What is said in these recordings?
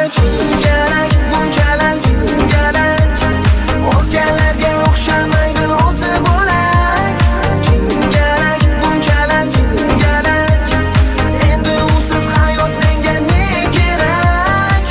Sochlari jingalak, bunchalar jingalak, o'zgalarga o'xshamaydi o'zi bo'lak. Jingalak, bunchalar jingalak, endi usiz hayot menga ne kerak?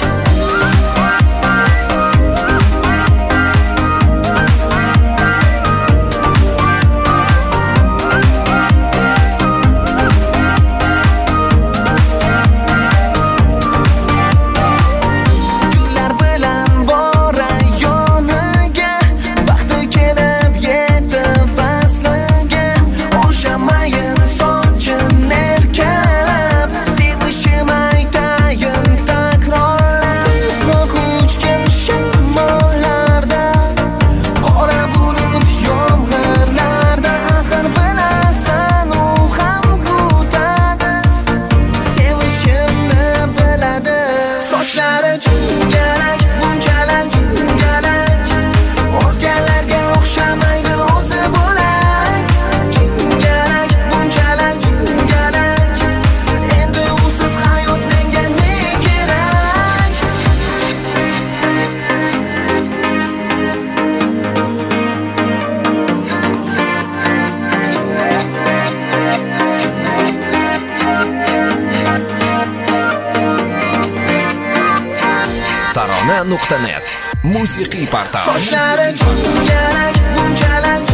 Gullar bilan boray yoniga, vaqti kelib yetib vasliga, o'sha mayin sochini erkalab, sevishim aytayin takrorlab. So'q uchgan shamollarda, qora bulut yomg'irlarda, axir bilasan u ham kutadi, sevishimni biladi. Sochlari jingalak, bunchalar jingalak, o'zgalarga o'xshamaydi o'zi bo'lak. Jingalak, bunchalar jingalak, endi usiz hayot menga ne kerak? Tarona.net musiqiy portal. Sochlari jingalak, bunchalar